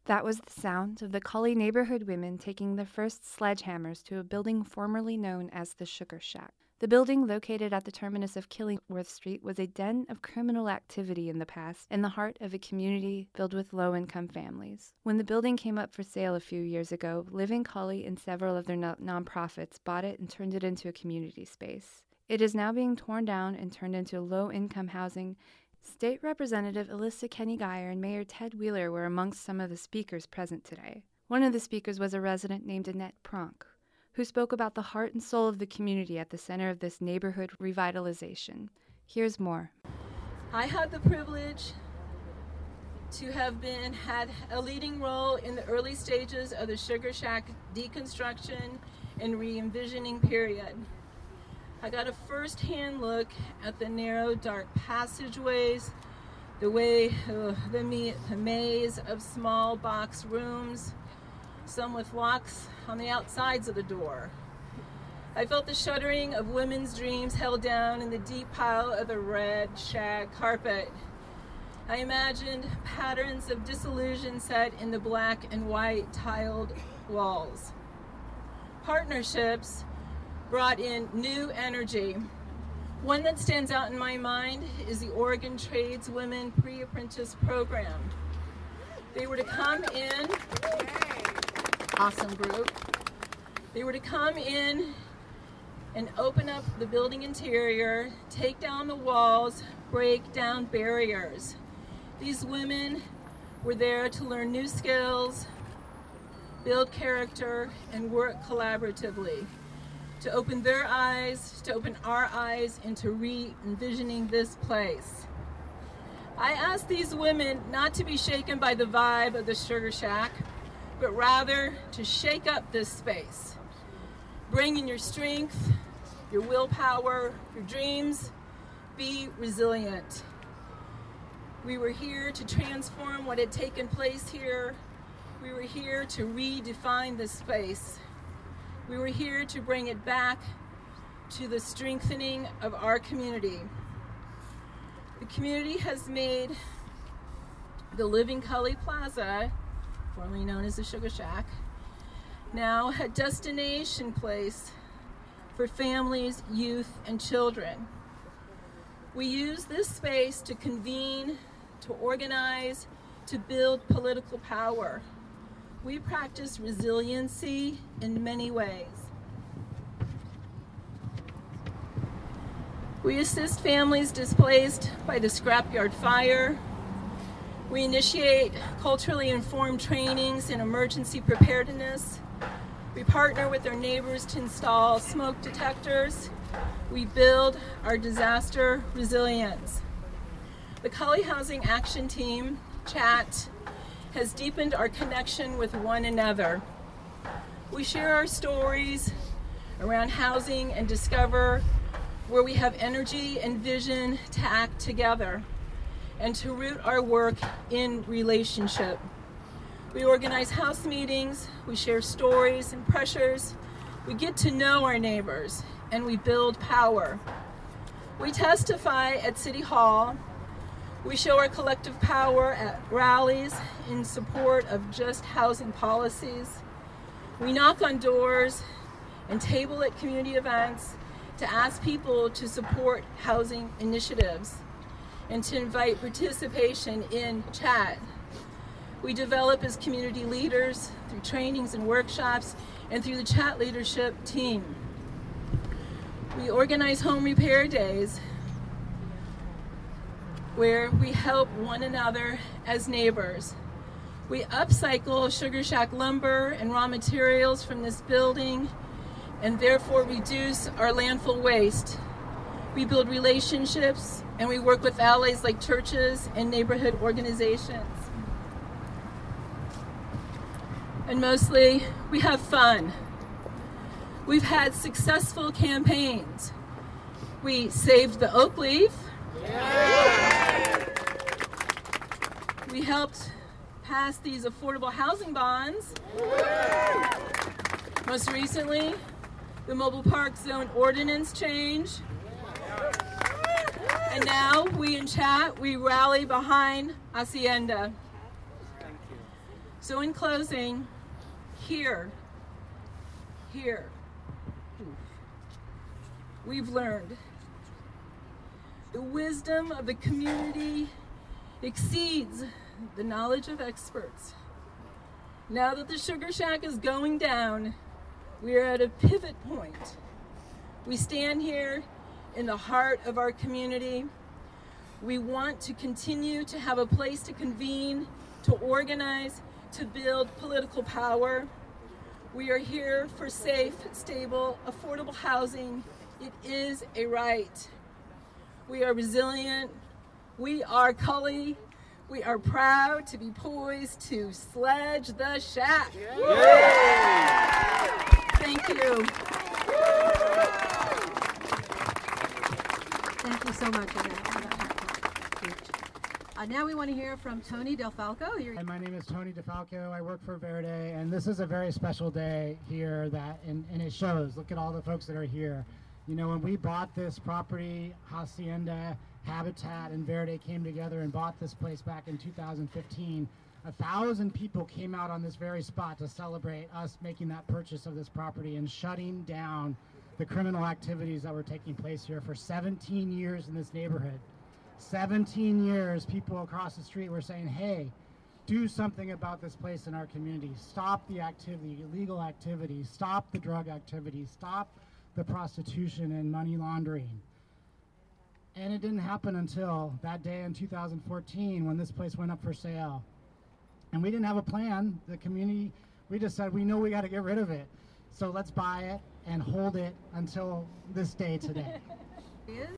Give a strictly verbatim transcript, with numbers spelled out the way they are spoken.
That was the sound of the Cully neighborhood women taking their first sledgehammers to a building formerly known as the Sugar Shack. The building, located at the terminus of Killingworth Street, was a den of criminal activity in the past, in the heart of a community filled with low-income families. When the building came up for sale a few years ago, Living Cully and several of their no- nonprofits bought it and turned it into a community space. It is now being torn down and turned into low-income housing. State Representative Alyssa Kenny Geyer and Mayor Ted Wheeler were amongst some of the speakers present today. One of the speakers was a resident named Annette Pronk, who spoke about the heart and soul of the community at the center of this neighborhood revitalization. Here's more. I had the privilege to have been had a leading role in the early stages of the Sugar Shack deconstruction and re-envisioning period. I got a first-hand look at the narrow, dark passageways, the way, uh, the, me- the maze of small box rooms, some with locks on the outsides of the door. I felt the shuddering of women's dreams held down in the deep pile of the red shag carpet. I imagined patterns of disillusion set in the black and white tiled walls. Partnerships brought in new energy. One that stands out in my mind is the Oregon Tradeswomen Pre-Apprentice Program. They were to come in, awesome group, they were to come in and open up the building interior, take down the walls, break down barriers. These women were there to learn new skills, build character, and work collaboratively, to open their eyes, to open our eyes into re-envisioning this place. I asked these women not to be shaken by the vibe of the Sugar Shack, but rather to shake up this space. Bring in your strength, your willpower, your dreams, be resilient. We were here to transform what had taken place here. We were here to redefine this space. We were here to bring it back to the strengthening of our community. The community has made the Living Cully Plaza, formerly known as the Sugar Shack, now a destination place for families, youth, and children. We use this space to convene, to organize, to build political power. We practice resiliency in many ways. We assist families displaced by the scrapyard fire. We initiate culturally informed trainings in emergency preparedness. We partner with our neighbors to install smoke detectors. We build our disaster resilience. The Cully Housing Action Team, CHAT, has deepened our connection with one another. We share our stories around housing and discover where we have energy and vision to act together and to root our work in relationship. We organize house meetings, we share stories and pressures, we get to know our neighbors, and we build power. We testify at City Hall. We show our collective power at rallies in support of just housing policies. We knock on doors and table at community events to ask people to support housing initiatives and to invite participation in CHAT. We develop as community leaders through trainings and workshops and through the CHAT leadership team. We organize home repair days where we help one another as neighbors. We upcycle Sugar Shack lumber and raw materials from this building and therefore reduce our landfill waste. We build relationships and we work with allies like churches and neighborhood organizations. And mostly, we have fun. We've had successful campaigns. We saved the oak leaf. Yeah. We helped pass these affordable housing bonds. Yeah. Most recently, the mobile park zone ordinance change. Yeah. And now we in CHAT, we rally behind Hacienda. So in closing, here, here, we've learned the wisdom of the community exceeds the knowledge of experts. Now that the Sugar Shack is going down, we are at a pivot point. We stand here in the heart of our community. We want to continue to have a place to convene, to organize, to build political power. We are here for safe, stable, affordable housing. It is a right. We are resilient. We are Cully. We are proud to be poised to sledge the shack. Yeah. Thank you. Thank you so much, Annette, for that speech. Uh, now we want to hear from Tony DelFalco. You're Hi, my name is Tony DeFalco. I work for Verde, and this is a very special day here that, and, and it shows. Look at all the folks that are here. You know, when we bought this property, Hacienda, Habitat, and Verde came together and bought this place back in two thousand fifteen. A thousand people came out on this very spot to celebrate us making that purchase of this property and shutting down the criminal activities that were taking place here for seventeen years in this neighborhood. seventeen years, people across the street were saying, hey, do something about this place in our community. Stop the activity, illegal activity, stop the drug activity, stop the prostitution and money laundering. And it didn't happen until that day in two thousand fourteen when this place went up for sale. And we didn't have a plan. The community, we just said, we know we got to get rid of it. So let's buy it and hold it until this day today.